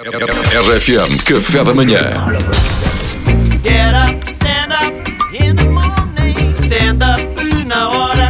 RFM Café da Manhã. Get up, stand up in the morning. Stand up na hora.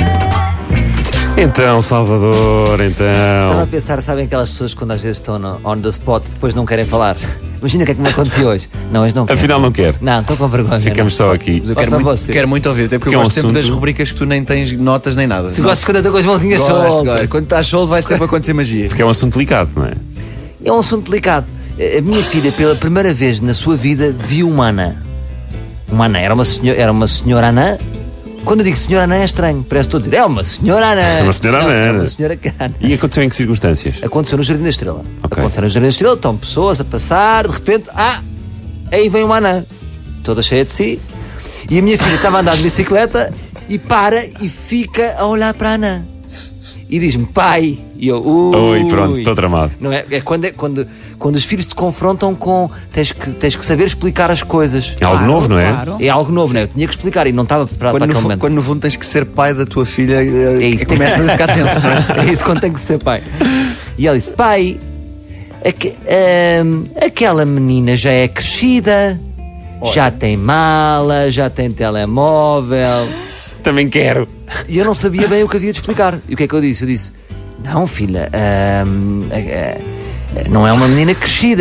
Então, Salvador, Estava a pensar, sabem aquelas pessoas que quando às vezes estão on the spot depois não querem falar? Imagina o que é que me aconteceu hoje. Não, hoje não quero. Afinal não quero. Não, estou com vergonha. Ficamos só aqui. Mas eu quero muito ouvir, até porque Que eu é um gosto sempre das assunto- rubricas que tu nem tens notas nem nada. Tu gostas quando eu estou com as mãozinhas soltas? Quando estás solto vai sempre acontecer magia. Porque é um assunto delicado, não é? É um assunto delicado. A minha filha, pela primeira vez na sua vida, viu uma anã. Uma anã. Era uma senhora anã. Quando eu digo senhora anã é estranho. Parece que estou a dizer, é uma senhora anã. É uma senhora Não, anã. É uma senhora anã. E aconteceu em que circunstâncias? Aconteceu no Jardim da Estrela. Ok. Aconteceu no Jardim da Estrela, estão pessoas a passar, de repente, aí vem uma anã, toda cheia de si. E a minha filha estava a andar de bicicleta e para e fica a olhar para a anã. E diz-me, pai. E eu, Oi, pronto, estou tramado. Não é? É quando os filhos te confrontam com. Tens que saber explicar as coisas. É algo novo, não é? É algo novo, não é? Eu tinha que explicar e não estava preparado para aquele momento. Quando no fundo tens que ser pai da tua filha, isso. começa a ficar tenso, não é? É isso quando tem que ser pai. E ela disse, pai, aquela menina já é crescida, já tem mala, já tem telemóvel. Também quero. E eu não sabia bem o que havia de explicar. E o que é que eu disse? Eu disse, não filha, não é uma menina crescida,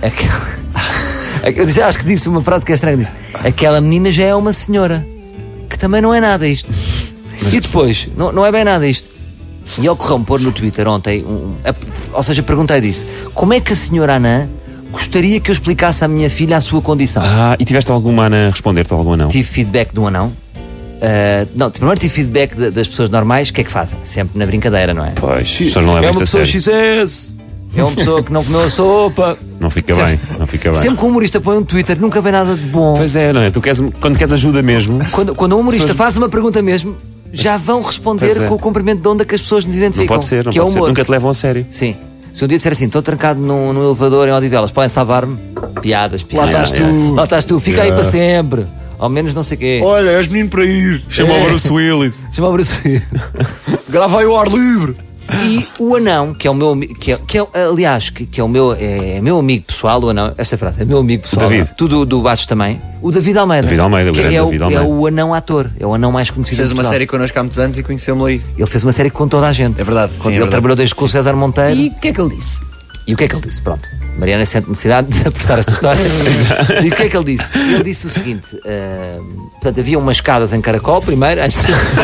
eu disse, acho que disse uma frase que é estranha. Disse, aquela menina já é uma senhora, que também não é nada isto. E depois, não é bem nada isto. E ocorreu-me pôr no Twitter ontem, ou seja, perguntei disso, como é que a senhora Anã gostaria que eu explicasse à minha filha a sua condição? E tiveste alguma Ana a responder-te alguma não? Tive feedback de um anão. Não, primeiro tive feedback das pessoas normais. O que é que fazem? Sempre na brincadeira, não é? Pois, as pessoas não levam É uma isto a pessoa sério. XS. É uma pessoa que não comeu a sopa. Não fica bem, não fica bem. Sempre que um humorista põe um Twitter, nunca vem nada de bom. Pois é, não é? Quando queres ajuda mesmo, Quando um humorista Pessoas- faz uma pergunta mesmo, já vão responder Pois é. com o comprimento de onda que as pessoas nos identificam. não pode ser, não que é pode ser. humor. Nunca te levam a sério. Sim. Se um dia disser assim, estou trancado num elevador em Odivelas, podem salvar-me? Piadas. Lá estás tu. Lá estás tu, fica aí para sempre. Ao menos não sei o quê. Olha, és menino para ir. Chama o Bruce Willis. Chama o Bruce Willis. Grava aí o ar livre. E o anão, que é o meu aliás, que é o meu, é meu amigo pessoal, o anão, esta frase, é meu amigo pessoal. David. Tu do Bates também. O David Almeida. David Almeida, o que grande é David Almeida. É o anão ator, é o anão mais conhecido Fez em uma Portugal. série connosco há muitos anos e conheceu-me ali. Ele fez uma série com toda a gente. É verdade, sim, é Ele verdade. trabalhou desde com o César Monteiro. E o que é que ele disse? E o que é que ele disse? Pronto. Mariana sente necessidade de apressar esta história. E o que é que ele disse? Ele disse o seguinte: portanto, havia umas escadas em Caracol, primeiro, antes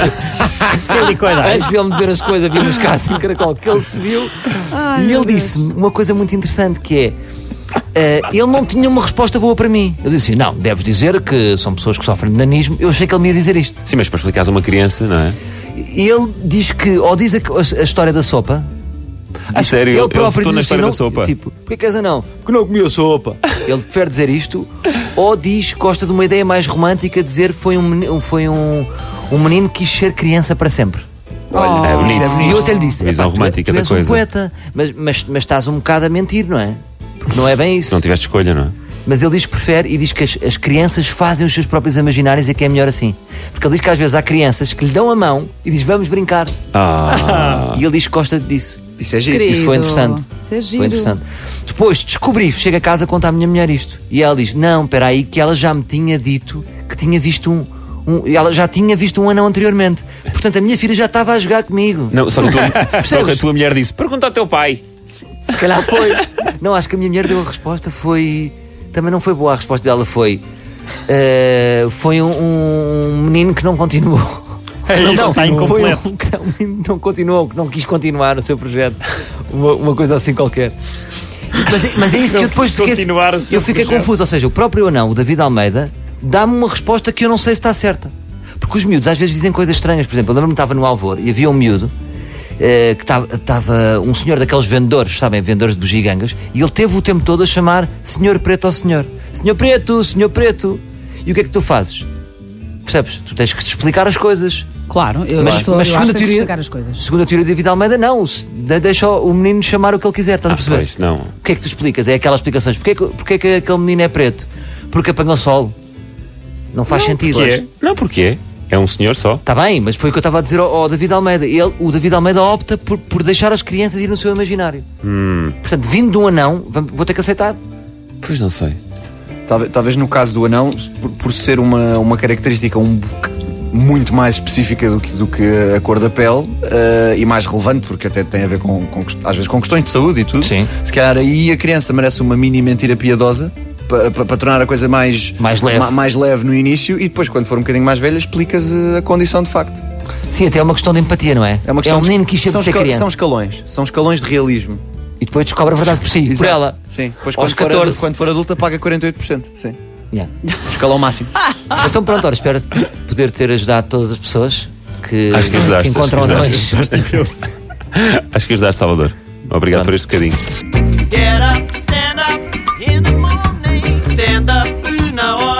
de ele me dizer as coisas, havia umas escadas em Caracol que ele subiu. E ele disse-me uma coisa muito interessante que é. Ele não tinha uma resposta boa para mim. Eu disse: não, deves dizer que são pessoas que sofrem de nanismo. Eu achei que ele me ia dizer isto. Sim, mas para explicares a uma criança, não é? E ele diz que, ou diz a história da sopa. Sério, ele votou na diz história não, da sopa. Tipo, porquê que és anão? Porque não comia sopa. Ele prefere dizer isto, ou diz que gosta de uma ideia mais romântica, dizer que foi um menino que quis ser criança para sempre. Olha, é bonito. isso é E bonito. eu até lhe disse: Visão "Epá, romântica tu da és coisa." um poeta, mas estás um bocado a mentir, não é? Porque não é bem isso. Não tiveste escolha, não é? Mas ele diz que prefere e diz que as crianças fazem os seus próprios imaginários e que é melhor assim. Porque ele diz que às vezes há crianças que lhe dão a mão e diz: vamos brincar. E ele diz que gosta disso. Isso é giro. Querido. Isso foi interessante. Isso é giro. Foi interessante. Depois descobri, chego a casa, conta à minha mulher isto. E ela diz: não, espera aí, que ela já me tinha dito que tinha visto ela já tinha visto um anão anteriormente. Portanto, a minha filha já estava a jogar comigo. Não, só que a Percebes? tua mulher disse: pergunta ao teu pai. Se calhar foi. Não, acho que a minha mulher deu a resposta, foi. Também não foi boa a resposta dela, foi. Foi um menino que não continuou. Não, está incompleto. Que um menino que não continuou, que não quis continuar o seu projeto. Uma coisa assim qualquer. Mas é isso que eu depois quis continuar o seu eu fiquei projeto. confuso. Ou seja, o próprio anão, o David Almeida, dá-me uma resposta que eu não sei se está certa. Porque os miúdos às vezes dizem coisas estranhas. Por exemplo, eu lembro-me que estava no Alvor e havia um miúdo que estava um senhor daqueles vendedores, sabem, vendedores de bugigangas, e ele teve o tempo todo a chamar Senhor Preto ao senhor. Senhor Preto, Senhor Preto. E o que é que tu fazes? Percebes? Tu tens que te explicar as coisas. Claro, eu Mas acho que segundo a tens de teoria, explicar as coisas. segundo a teoria de David Almeida, não. Deixa o menino chamar o que ele quiser, estás a perceber? Pois, não. O que é que tu explicas? É aquelas explicações. Porquê que aquele menino é preto? Porque apanhou sol. Não faz sentido. Porquê? Não, porquê? É um senhor só? Está bem, mas foi o que eu estava a dizer ao David Almeida. O David Almeida opta por deixar as crianças ir no seu imaginário. Portanto, vindo de um anão, vou ter que aceitar. Pois não sei. Talvez no caso do anão, por ser uma característica muito mais específica do que a cor da pele, e mais relevante, porque até tem a ver às vezes com questões de saúde e tudo. Sim. Se calhar aí a criança merece uma mini mentira piedosa para tornar a coisa mais leve. mais leve no início, e depois, quando for um bocadinho mais velha, explicas a condição de facto. Sim, até é uma questão de empatia, não é? É uma questão um menino que quis sempre ser criança. São escalões de realismo. E depois descobre a verdade por si, Exato. por ela. Sim, depois Aos 14. quando for adulta paga 48%. Sim. Yeah. Escalão máximo. Então pronto, olha, espero poder ter ajudado todas as pessoas que Acho que ajudaste, encontram acho que anões. Acho que ajudaste, Salvador. Obrigado por este bocadinho. Get up, stand up in the morning. Stand up, now